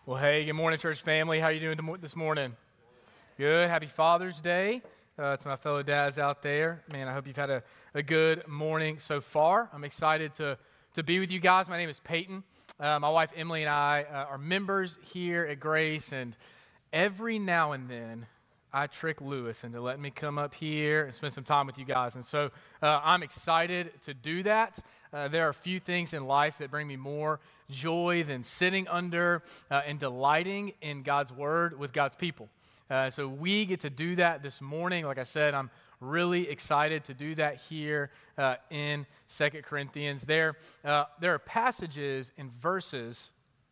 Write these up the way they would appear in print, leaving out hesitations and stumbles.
Well, hey, good morning, church family. How you doing this morning? Good. Happy Father's Day to my fellow dads out there. Man, I hope you've had a good morning so far. I'm excited to be with you guys. My name is Peyton. My wife Emily and I are members here at Grace, and every now and then I trick Lewis into letting me come up here and spend some time with you guys. And so I'm excited to do that. There are a few things in life that bring me more joy than sitting under and delighting in God's Word with God's people. So we get to do that this morning. Like I said, I'm really excited to do that here in 2 Corinthians. There are passages and verses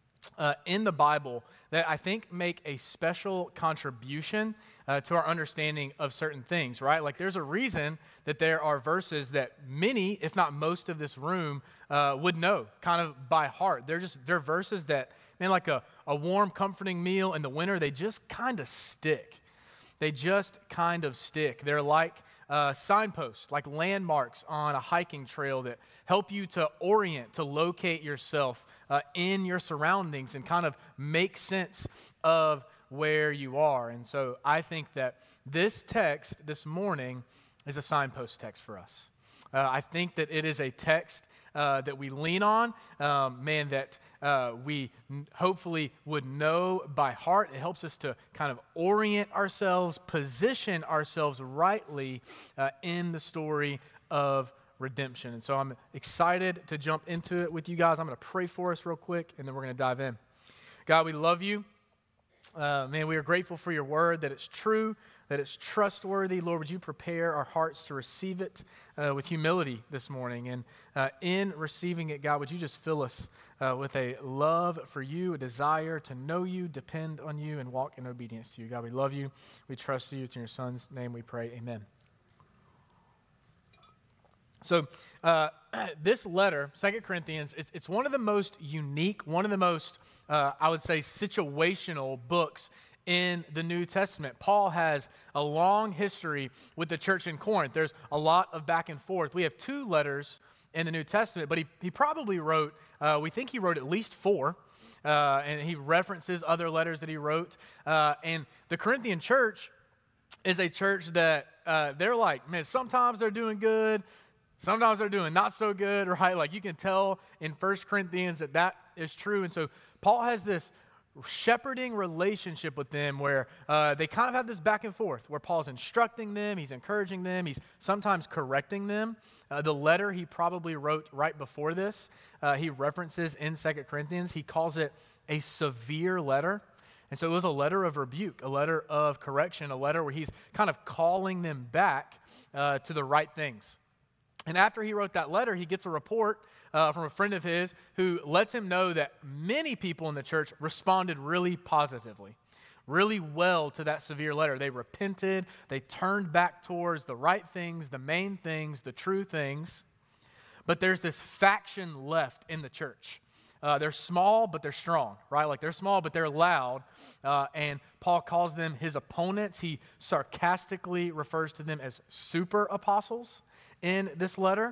in the Bible that I think make a special contribution to our understanding of certain things, right? Like there's a reason that there are verses that many, if not most of this room would know kind of by heart. They're verses that, man, like a warm, comforting meal in the winter, they just kind of stick. They just kind of stick. They're like signposts, like landmarks on a hiking trail that help you to orient, to locate yourself in your surroundings and kind of make sense of where you are. And so I think that this text this morning is a signpost text for us. I think that it is a text that we lean on, that we hopefully would know by heart. It helps us to kind of orient ourselves, position ourselves rightly in the story of redemption. And so I'm excited to jump into it with you guys. I'm going to pray for us real quick, and then we're going to dive in. God, we love you. We are grateful for your word, that it's true, that it's trustworthy. Lord, would you prepare our hearts to receive it with humility this morning? And in receiving it, God, would you just fill us with a love for you, a desire to know you, depend on you, and walk in obedience to you. God, we love you. We trust you. It's in your Son's name we pray. Amen. So this letter, 2 Corinthians, it's one of the most unique, one of the most, I would say, situational books in the New Testament. Paul has a long history with the church in Corinth. There's a lot of back and forth. We have 2 letters in the New Testament, but he probably wrote, we think he wrote at least 4, and he references other letters that he wrote. And the Corinthian church is a church that they're like, man, sometimes they're doing good, sometimes they're doing not so good, right? Like you can tell in 1 Corinthians that is true. And so Paul has this shepherding relationship with them where they kind of have this back and forth where Paul's instructing them, he's encouraging them, he's sometimes correcting them. The letter he probably wrote right before this, he references in 2 Corinthians. He calls it a severe letter. And so it was a letter of rebuke, a letter of correction, a letter where he's kind of calling them back to the right things. And after he wrote that letter, he gets a report from a friend of his who lets him know that many people in the church responded really positively, really well to that severe letter. They repented, they turned back towards the right things, the main things, the true things. But there's this faction left in the church. They're small, but they're strong, right? Like they're small, but they're loud. And Paul calls them his opponents. He sarcastically refers to them as super apostles in this letter.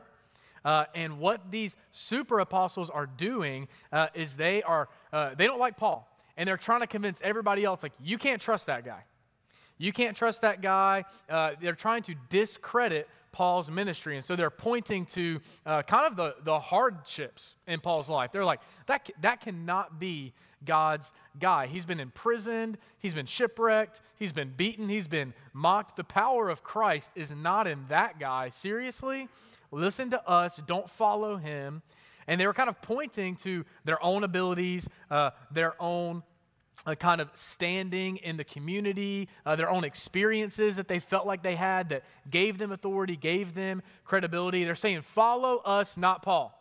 And what these super apostles are doing is they don't like Paul. And they're trying to convince everybody else, like, you can't trust that guy. You can't trust that guy. They're trying to discredit Paul's ministry. And so they're pointing to kind of the hardships in Paul's life. They're like, that cannot be God's guy. He's been imprisoned. He's been shipwrecked. He's been beaten. He's been mocked. The power of Christ is not in that guy. Seriously? Listen to us. Don't follow him. And they were kind of pointing to their own abilities, their own kind of standing in the community, their own experiences that they felt like they had that gave them authority, gave them credibility. They're saying, follow us, not Paul.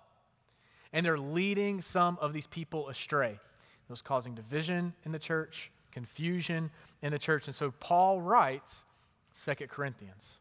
And they're leading some of these people astray. It was causing division in the church, confusion in the church. And so Paul writes 2 Corinthians.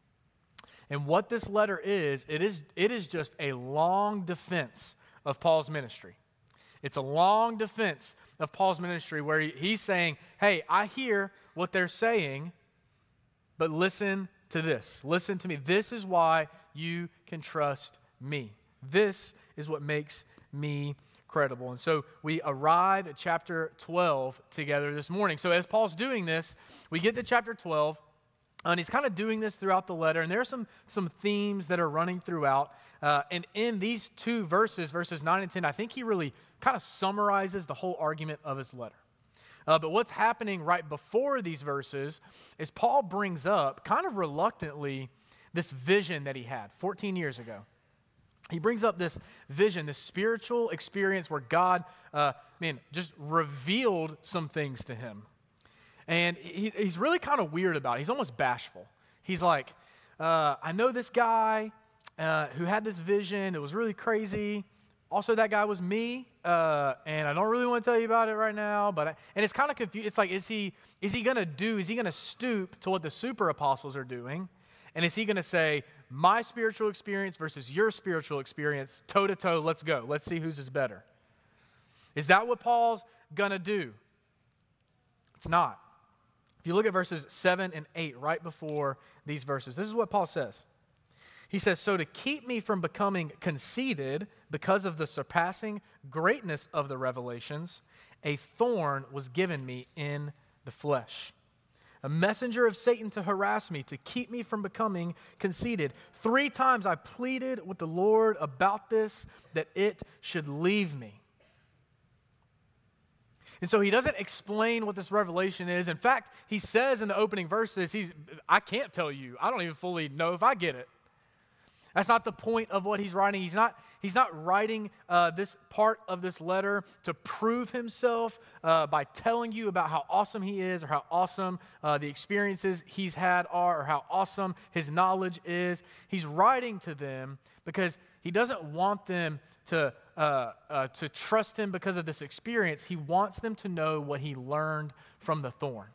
And what this letter is, it is just a long defense of Paul's ministry. It's a long defense of Paul's ministry where he's saying, hey, I hear what they're saying, but listen to this. Listen to me. This is why you can trust me. This is what makes me credible. And so we arrive at chapter 12 together this morning. So as Paul's doing this, we get to chapter 12, and he's kind of doing this throughout the letter, and there are some themes that are running throughout. And in these two verses, verses 9 and 10, I think he really kind of summarizes the whole argument of his letter. But what's happening right before these verses is Paul brings up, kind of reluctantly, this vision that he had 14 years ago. He brings up this vision, this spiritual experience where God, just revealed some things to him. And he's really kind of weird about it. He's almost bashful. He's like, I know this guy who had this vision. It was really crazy. Also, that guy was me, and I don't really want to tell you about it right now. And it's kind of confused. It's like, is he going to stoop to what the super apostles are doing? And is he going to say, my spiritual experience versus your spiritual experience, toe to toe, let's go. Let's see whose is better. Is that what Paul's going to do? It's not. If you look at verses 7 and 8, right before these verses, this is what Paul says. He says, so to keep me from becoming conceited because of the surpassing greatness of the revelations, a thorn was given me in the flesh. A messenger of Satan to harass me, to keep me from becoming conceited. 3 times I pleaded with the Lord about this, that it should leave me. And so he doesn't explain what this revelation is. In fact, he says in the opening verses, I can't tell you. I don't even fully know if I get it. That's not the point of what he's writing. He's not writing this part of this letter to prove himself by telling you about how awesome he is or how awesome the experiences he's had are or how awesome his knowledge is. He's writing to them because he doesn't want them to trust him because of this experience. He wants them to know what he learned from the thorn.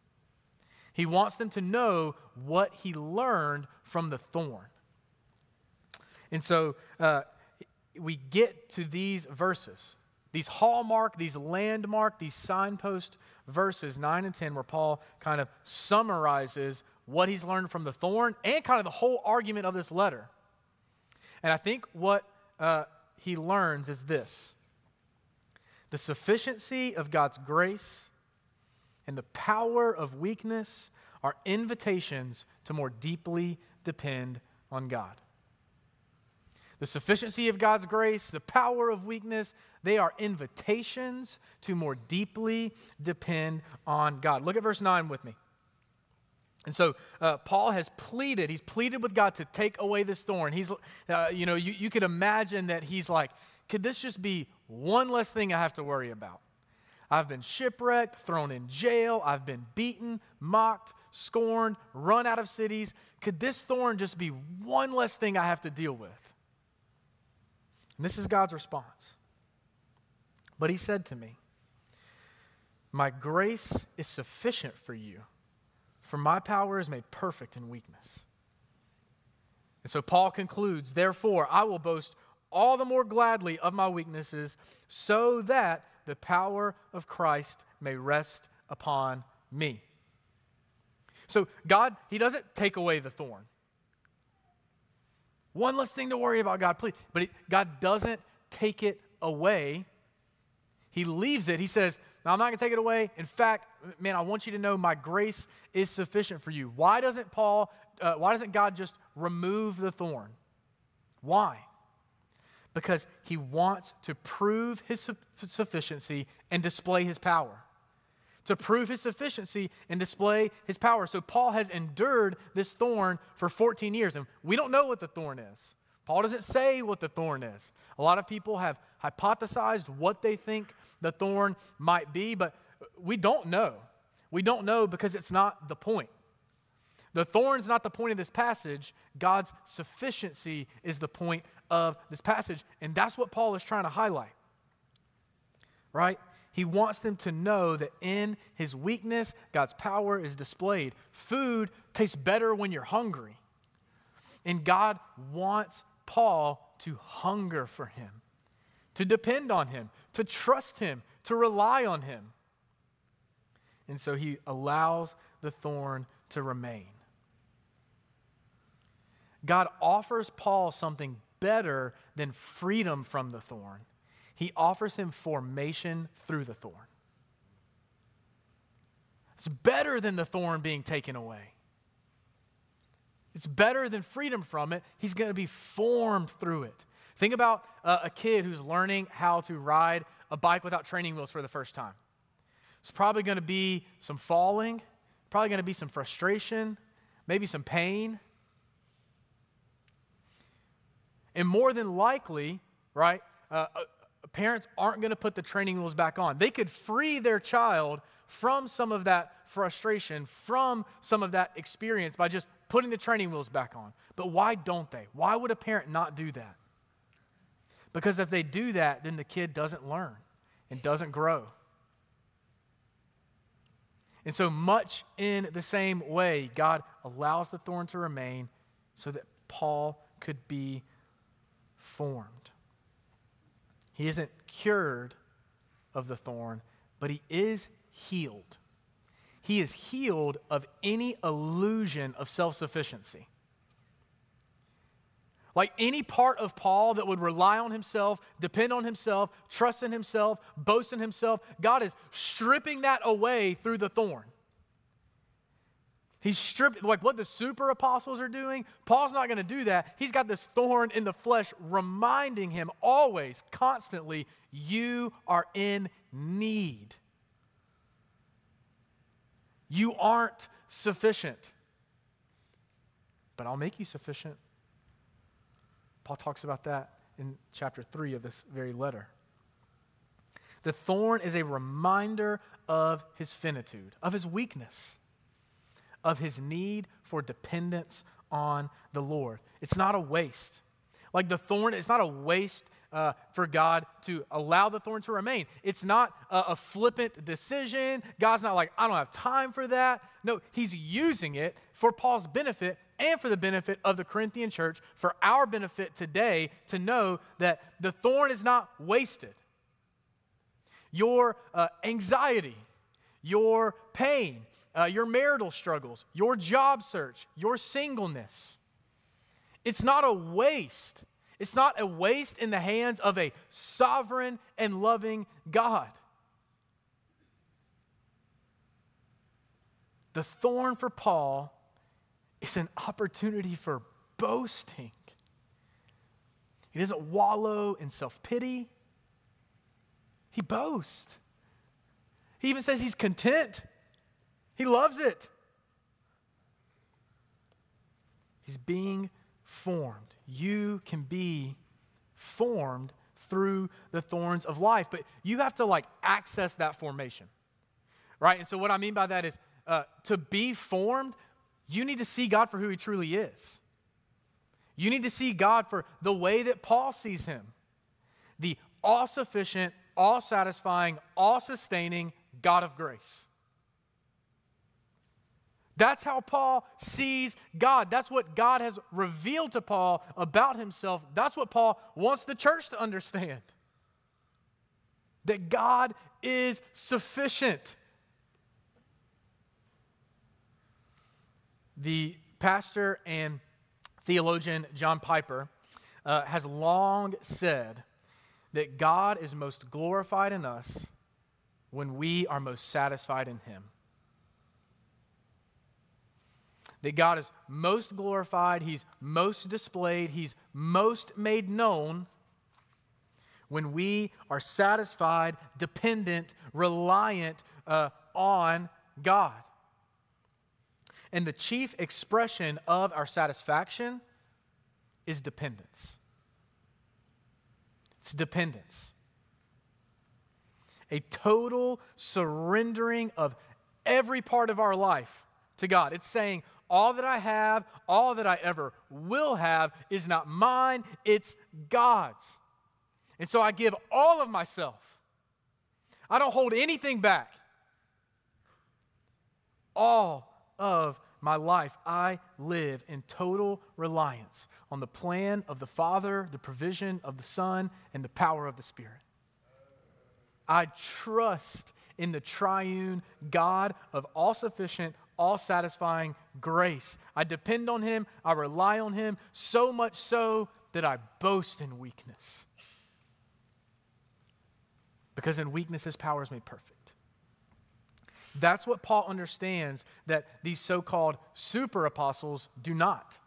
He wants them to know what he learned from the thorn. And so we get to these verses, these hallmark, these landmark, these signpost verses 9 and 10, where Paul kind of summarizes what he's learned from the thorn and kind of the whole argument of this letter. And I think what he learns is this: the sufficiency of God's grace and the power of weakness are invitations to more deeply depend on God. The sufficiency of God's grace, the power of weakness, they are invitations to more deeply depend on God. Look at verse 9 with me. And so Paul he's pleaded with God to take away this thorn. He's, you could imagine that he's like, could this just be one less thing I have to worry about? I've been shipwrecked, thrown in jail, I've been beaten, mocked, scorned, run out of cities. Could this thorn just be one less thing I have to deal with? And this is God's response. But he said to me, my grace is sufficient for you, for my power is made perfect in weakness. And so Paul concludes, therefore, I will boast all the more gladly of my weaknesses, so that the power of Christ may rest upon me. So God, he doesn't take away the thorn. One less thing to worry about, God, please. But God doesn't take it away. He leaves it. He says, no, I'm not going to take it away. In fact, man, I want you to know my grace is sufficient for you. Why doesn't God just remove the thorn? Why? Because he wants to prove his sufficiency and display his power. To prove his sufficiency and display his power. So Paul has endured this thorn for 14 years, and we don't know what the thorn is. Paul doesn't say what the thorn is. A lot of people have hypothesized what they think the thorn might be, but we don't know. We don't know because it's not the point. The thorn's not the point of this passage. God's sufficiency is the point of this passage, and that's what Paul is trying to highlight. Right? He wants them to know that in his weakness, God's power is displayed. Food tastes better when you're hungry. And God wants Paul to hunger for him, to depend on him, to trust him, to rely on him. And so he allows the thorn to remain. God offers Paul something better than freedom from the thorn. He offers him formation through the thorn. It's better than the thorn being taken away. It's better than freedom from it. He's going to be formed through it. Think about a kid who's learning how to ride a bike without training wheels for the first time. It's probably going to be some falling, probably going to be some frustration, maybe some pain. And more than likely, right, parents aren't going to put the training wheels back on. They could free their child from some of that frustration, from some of that experience by just putting the training wheels back on. But why don't they? Why would a parent not do that? Because if they do that, then the kid doesn't learn and doesn't grow. And so much in the same way, God allows the thorn to remain so that Paul could be formed. He isn't cured of the thorn, but he is healed. He is healed of any illusion of self-sufficiency. Like any part of Paul that would rely on himself, depend on himself, trust in himself, boast in himself, God is stripping that away through the thorn. He's stripped, like what the super apostles are doing. Paul's not going to do that. He's got this thorn in the flesh reminding him always, constantly, you are in need. You aren't sufficient, but I'll make you sufficient. Paul talks about that in chapter 3 of this very letter. The thorn is a reminder of his finitude, of his weakness, of his need for dependence on the Lord. It's not a waste. Like the thorn, it's not a waste for God to allow the thorn to remain. It's not a flippant decision. God's not like, I don't have time for that. No, he's using it for Paul's benefit and for the benefit of the Corinthian church, for our benefit today to know that the thorn is not wasted. Your anxiety, your pain, your marital struggles, your job search, your singleness, it's not a waste. It's not a waste in the hands of a sovereign and loving God. The thorn for Paul is an opportunity for boasting. He doesn't wallow in self-pity. He boasts. He even says he's content. He loves it. He's being formed. You can be formed through the thorns of life, but you have to access that formation, right? And so what I mean by that is to be formed, you need to see God for who he truly is. You need to see God for the way that Paul sees him, the all-sufficient, all-satisfying, all-sustaining God of grace. That's how Paul sees God. That's what God has revealed to Paul about himself. That's what Paul wants the church to understand. That God is sufficient. The pastor and theologian John Piper has long said that God is most glorified in us when we are most satisfied in him. That God is most glorified, he's most displayed, he's most made known when we are satisfied, dependent, reliant on God. And the chief expression of our satisfaction is dependence. It's dependence. A total surrendering of every part of our life to God. It's saying, all that I have, all that I ever will have is not mine, it's God's. And so I give all of myself. I don't hold anything back. All of my life, I live in total reliance on the plan of the Father, the provision of the Son, and the power of the Spirit. I trust in the triune God of all-sufficient, all-satisfying grace. I depend on him. I rely on him, so much so that I boast in weakness. because in weakness his power is made perfect. That's what Paul understands that these so-called super apostles do not.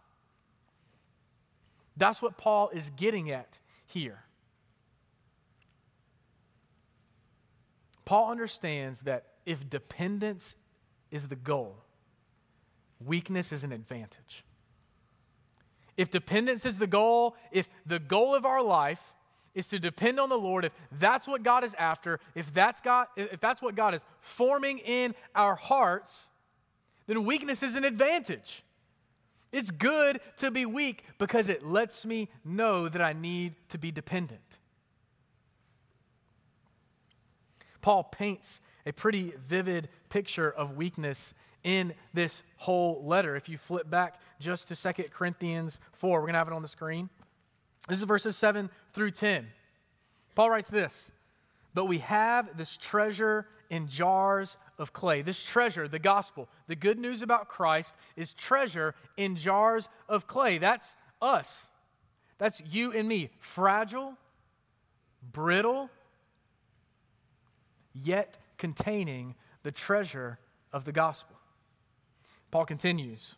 That's what Paul is getting at here. Paul understands that if dependence is the goal, weakness is an advantage. If dependence is the goal, if the goal of our life is to depend on the Lord, if that's what God is after, if that's what God is forming in our hearts, then weakness is an advantage. It's good to be weak because it lets me know that I need to be dependent. Paul paints a pretty vivid picture of weakness in this whole letter. If you flip back just to 2 Corinthians 4, we're going to have it on the screen. This is verses 7 through 10. Paul writes this, "But we have this treasure in jars of clay." This treasure, the gospel, the good news about Christ, is treasure in jars of clay. That's us. That's you and me. Fragile, brittle, yet containing the treasure of the gospel. Paul continues.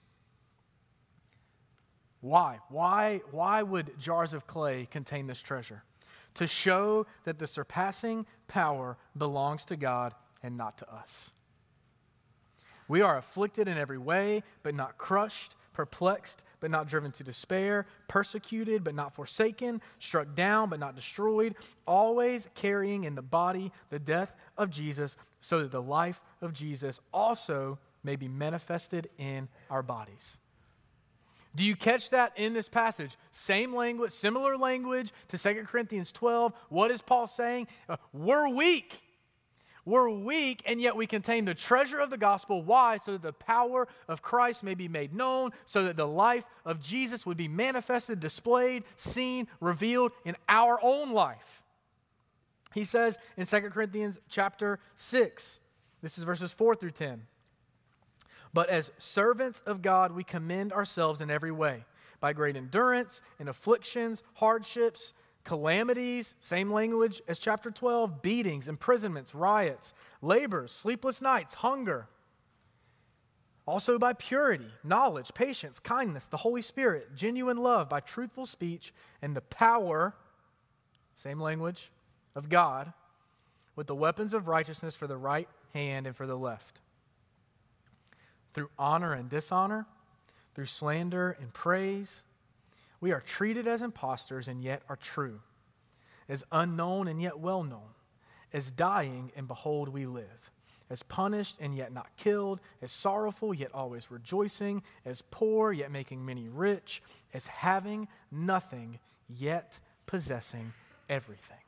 Why? Why would jars of clay contain this treasure? To show that the surpassing power belongs to God and not to us. We are afflicted in every way, but not crushed, perplexed, but not driven to despair, persecuted, but not forsaken, struck down, but not destroyed, always carrying in the body the death of Jesus, so that the life of Jesus also may be manifested in our bodies. Do you catch that in this passage? Same language, similar language to 2 Corinthians 12. What is Paul saying? We're weak. We're weak, and yet we contain the treasure of the gospel. Why? So that the power of Christ may be made known, so that the life of Jesus would be manifested, displayed, seen, revealed in our own life. He says in 2 Corinthians chapter 6, this is verses 4 through 10. "But as servants of God, we commend ourselves in every way, by great endurance, in afflictions, hardships, calamities," same language as chapter 12, "beatings, imprisonments, riots, labors, sleepless nights, hunger. Also by purity, knowledge, patience, kindness, the Holy Spirit, genuine love, by truthful speech, and the power," same language, "of God, with the weapons of righteousness for the right hand and for the left. Through honor and dishonor, through slander and praise, we are treated as impostors and yet are true, as unknown and yet well known, as dying and behold we live, as punished and yet not killed, as sorrowful yet always rejoicing, as poor yet making many rich, as having nothing yet possessing everything."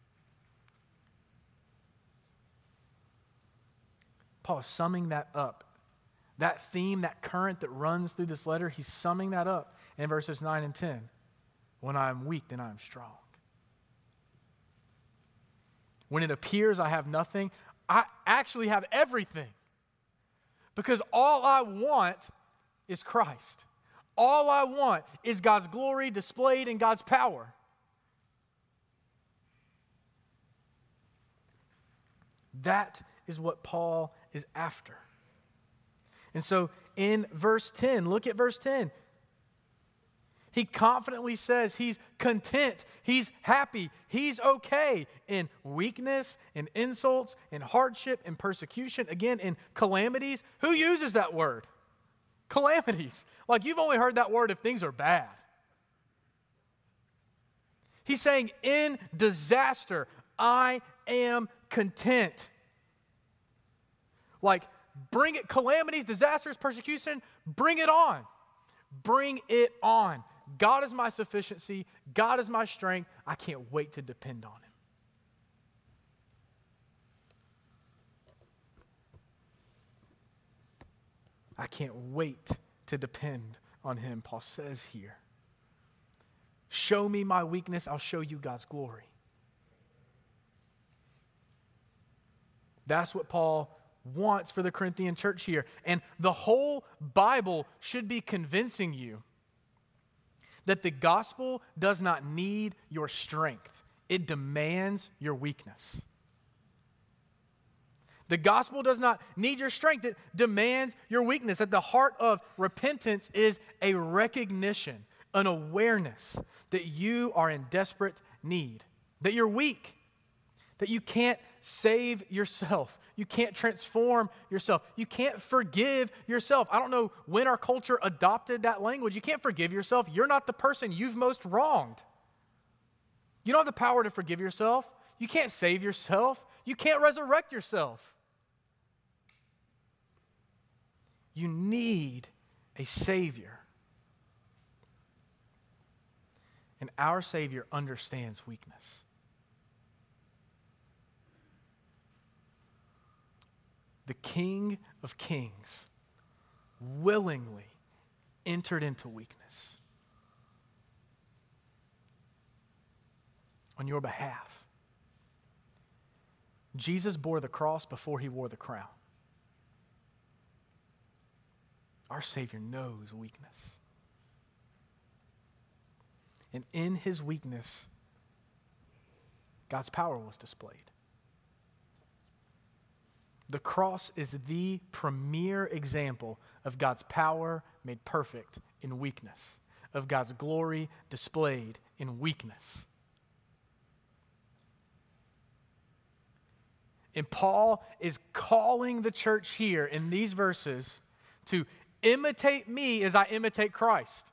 Paul is summing that up. That theme, that current that runs through this letter, he's summing that up in verses 9 and 10. "When I am weak, then I am strong. When it appears I have nothing, I actually have everything. Because all I want is Christ. All I want is God's glory displayed in God's power." That is what Paul is after. And so in verse 10, look at verse 10. He confidently says he's content, he's happy, he's okay in weakness, in insults, in hardship, in persecution, again, in calamities. Who uses that word? Calamities. Like you've only heard that word if things are bad. He's saying in disaster, I am content. Like, bring it, calamities, disasters, persecution, bring it on. Bring it on. God is my sufficiency. God is my strength. I can't wait to depend on Him. I can't wait to depend on Him, Paul says here. Show me my weakness, I'll show you God's glory. That's what Paul wants for the Corinthian church here. And the whole Bible should be convincing you that the gospel does not need your strength. It demands your weakness. The gospel does not need your strength. It demands your weakness. At the heart of repentance is a recognition, an awareness that you are in desperate need, that you're weak, that you can't save yourself. You can't transform yourself. You can't forgive yourself. I don't know when our culture adopted that language. You can't forgive yourself. You're not the person you've most wronged. You don't have the power to forgive yourself. You can't save yourself. You can't resurrect yourself. You need a Savior. And our Savior understands weakness. The King of Kings willingly entered into weakness on your behalf. Jesus bore the cross before he wore the crown. Our Savior knows weakness. And in his weakness, God's power was displayed. The cross is the premier example of God's power made perfect in weakness, of God's glory displayed in weakness. And Paul is calling the church here in these verses to imitate me as I imitate Christ.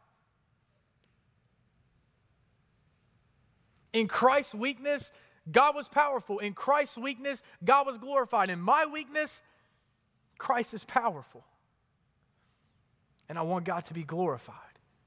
In Christ's weakness, God was powerful. In Christ's weakness, God was glorified. In my weakness, Christ is powerful. And I want God to be glorified.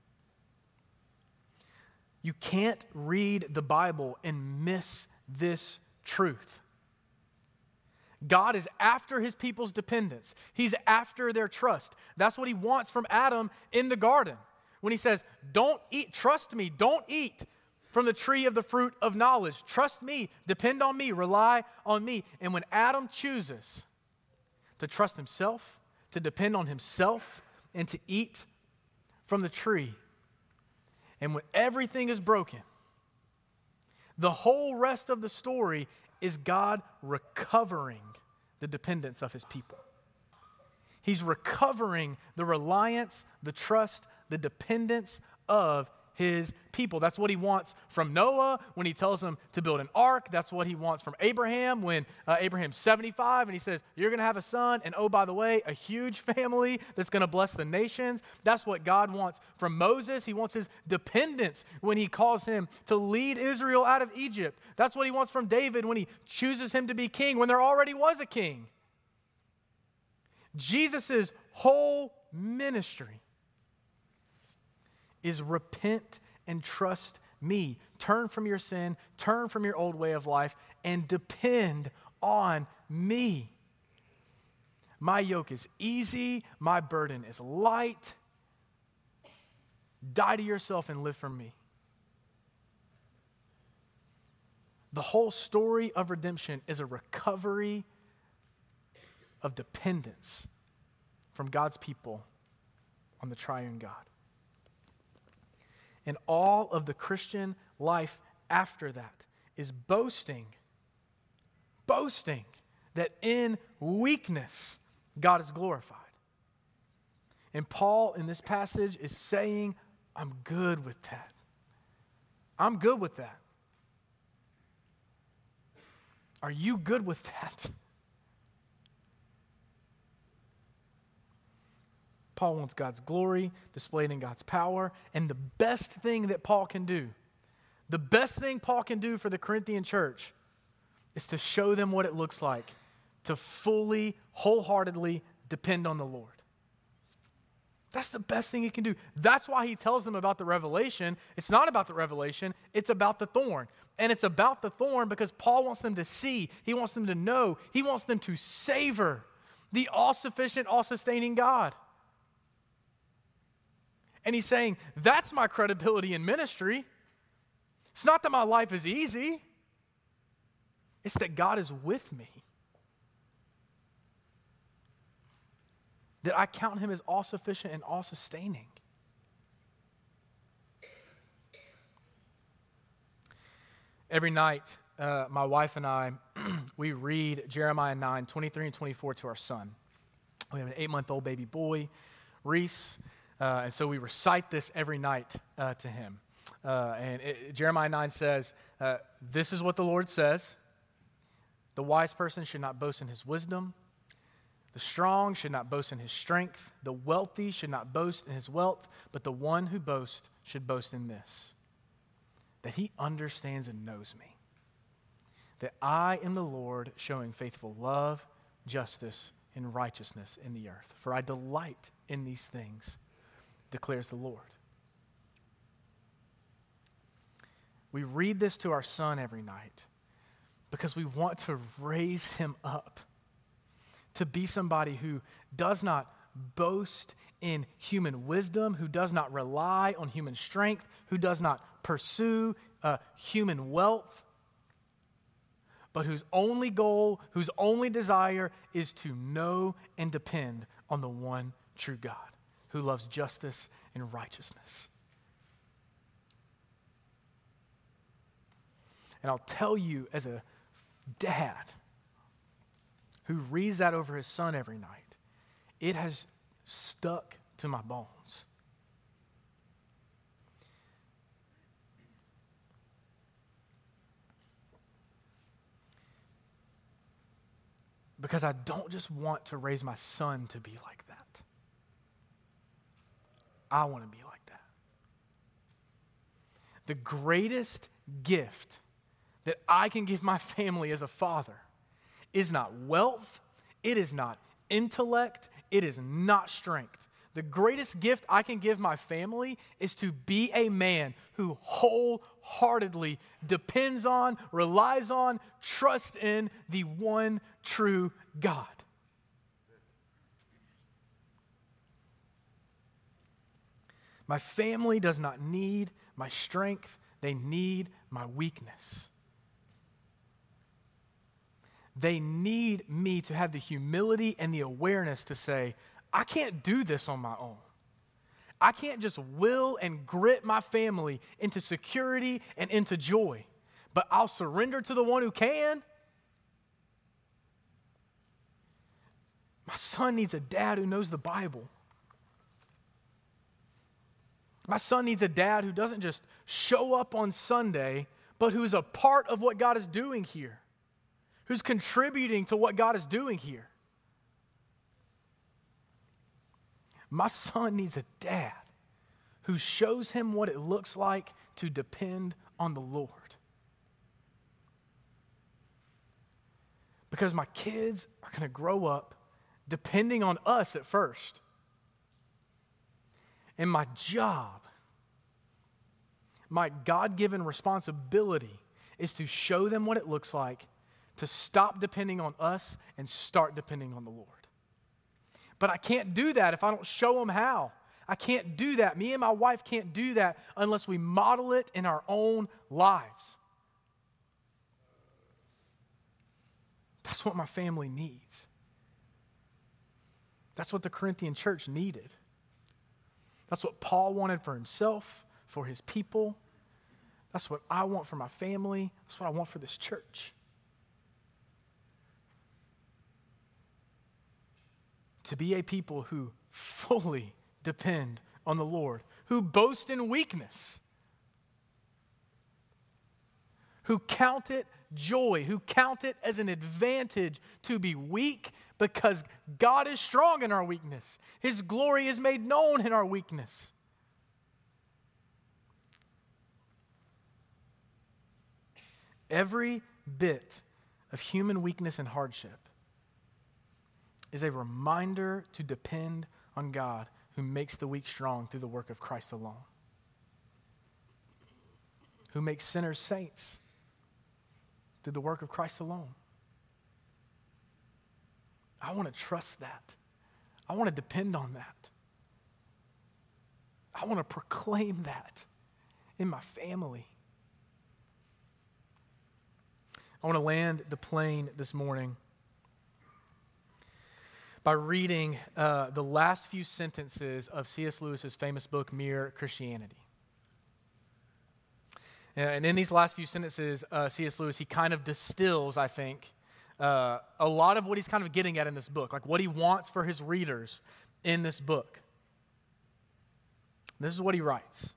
You can't read the Bible and miss this truth. God is after his people's dependence. He's after their trust. That's what he wants from Adam in the garden. When he says, don't eat, trust me, don't eat from the tree of the fruit of knowledge. Trust me, depend on me, rely on me. And when Adam chooses to trust himself, to depend on himself, and to eat from the tree, and when everything is broken, the whole rest of the story is God recovering the dependence of his people. He's recovering the reliance, the trust, the dependence of his people. That's what he wants from Noah when he tells him to build an ark. That's what he wants from Abraham when Abraham's 75 and he says, you're going to have a son, and oh, by the way, a huge family that's going to bless the nations. That's what God wants from Moses. He wants his dependence when he calls him to lead Israel out of Egypt. That's what he wants from David when he chooses him to be king when there already was a king. Jesus' whole ministry is repent and trust me. Turn from your sin, turn from your old way of life, and depend on me. My yoke is easy, my burden is light. Die to yourself and live for me. The whole story of redemption is a recovery of dependence from God's people on the triune God. And all of the Christian life after that is boasting that in weakness, God is glorified. And Paul in this passage is saying, I'm good with that. I'm good with that. Are you good with that? Paul wants God's glory displayed in God's power. And the best thing that Paul can do, the best thing Paul can do for the Corinthian church is to show them what it looks like to fully, wholeheartedly depend on the Lord. That's the best thing he can do. That's why he tells them about the revelation. It's not about the revelation, it's about the thorn. And it's about the thorn because Paul wants them to see, he wants them to know, he wants them to savor the all-sufficient, all-sustaining God. And he's saying, that's my credibility in ministry. It's not that my life is easy. It's that God is with me. That I count him as all-sufficient and all-sustaining. Every night my wife and I, we read Jeremiah 9, 23 and 24 to our son. We have an 8-month-old baby boy, Reese, and so we recite this every night to him. Jeremiah 9 says, this is what the Lord says, the wise person should not boast in his wisdom, the strong should not boast in his strength, the wealthy should not boast in his wealth, but the one who boasts should boast in this, that he understands and knows me, that I am the Lord, showing faithful love, justice, and righteousness in the earth. For I delight in these things, declares the Lord. We read this to our son every night because we want to raise him up to be somebody who does not boast in human wisdom, who does not rely on human strength, who does not pursue human wealth, but whose only goal, whose only desire is to know and depend on the one true God who loves justice and righteousness. And I'll tell you, as a dad who reads that over his son every night, it has stuck to my bones. Because I don't just want to raise my son to be like that. I want to be like that. The greatest gift that I can give my family as a father is not wealth, it is not intellect, it is not strength. The greatest gift I can give my family is to be a man who wholeheartedly depends on, relies on, trusts in the one true God. My family does not need my strength, they need my weakness. They need me to have the humility and the awareness to say, I can't do this on my own. I can't just will and grit my family into security and into joy, but I'll surrender to the one who can. My son needs a dad who knows the Bible. My son needs a dad who doesn't just show up on Sunday, but who's a part of what God is doing here, who's contributing to what God is doing here. My son needs a dad who shows him what it looks like to depend on the Lord. Because my kids are going to grow up depending on us at first. And my job, my God-given responsibility is to show them what it looks like to stop depending on us and start depending on the Lord. But I can't do that if I don't show them how. I can't do that. Me and my wife can't do that unless we model it in our own lives. That's what my family needs. That's what the Corinthian church needed. That's what Paul wanted for himself, for his people. That's what I want for my family. That's what I want for this church. To be a people who fully depend on the Lord, who boast in weakness, who count it joy, who count it as an advantage to be weak because God is strong in our weakness. His glory is made known in our weakness. Every bit of human weakness and hardship is a reminder to depend on God who makes the weak strong through the work of Christ alone, who makes sinners saints through the work of Christ alone. I want to trust that. I want to depend on that. I want to proclaim that in my family. I want to land the plane this morning by reading the last few sentences of C.S. Lewis's famous book, Mere Christianity. And in these last few sentences, C.S. Lewis, he kind of distills, I think, a lot of what he's kind of getting at in this book, like what he wants for his readers in this book. This is what he writes.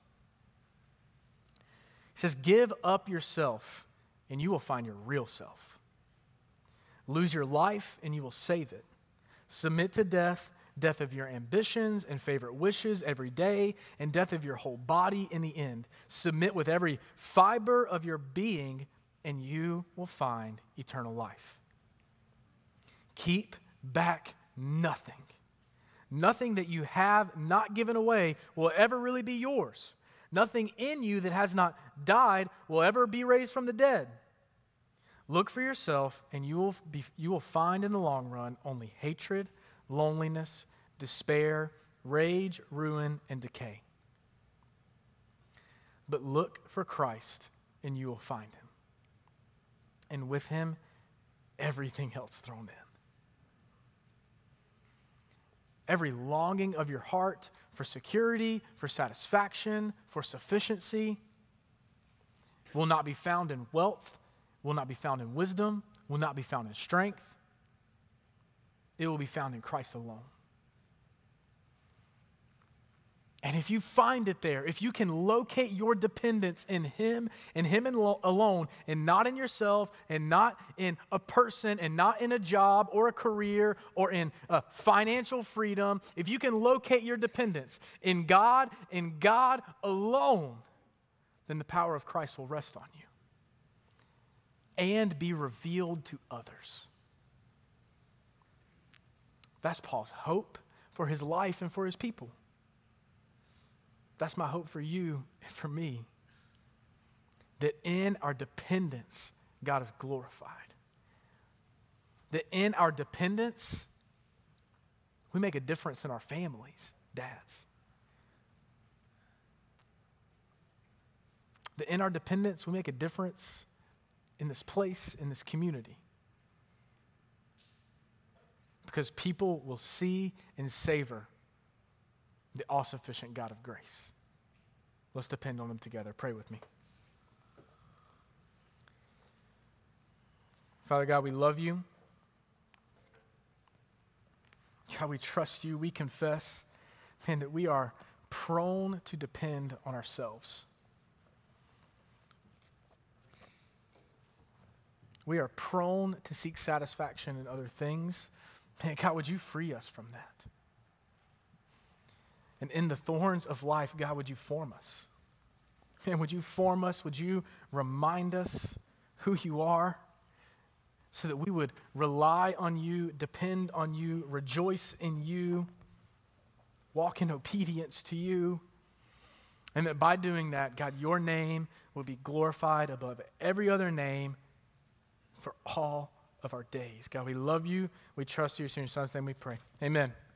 He says, "Give up yourself, and you will find your real self. Lose your life, and you will save it. Submit to death, death of your ambitions and favorite wishes every day, and death of your whole body in the end. Submit with every fiber of your being, and you will find eternal life. Keep back nothing. Nothing that you have not given away will ever really be yours. Nothing in you that has not died will ever be raised from the dead. Look for yourself, and you will find in the long run only hatred, loneliness, despair, rage, ruin, and decay. But look for Christ, and you will find him. And with him, everything else thrown in. Every longing of your heart for security, for satisfaction, for sufficiency will not be found in wealth, will not be found in wisdom, will not be found in strength. It will be found in Christ alone. And if you find it there, if you can locate your dependence in him and him alone, and not in yourself, and not in a person, and not in a job or a career or in financial freedom, if you can locate your dependence in God alone, then the power of Christ will rest on you and be revealed to others. That's Paul's hope for his life and for his people. That's my hope for you and for me. That in our dependence, God is glorified. That in our dependence, we make a difference in our families, dads. That in our dependence, we make a difference in this place, in this community. Because people will see and savor the all-sufficient God of grace. Let's depend on him together. Pray with me. Father God, we love you. God, we trust you. We confess, man, that we are prone to depend on ourselves. We are prone to seek satisfaction in other things. Man, God, would you free us from that? And in the thorns of life, God, would you form us? And would you form us? Would you remind us who you are so that we would rely on you, depend on you, rejoice in you, walk in obedience to you, and that by doing that, God, your name will be glorified above every other name for all of our days. God, we love you. We trust you. In your son's name we pray. Amen.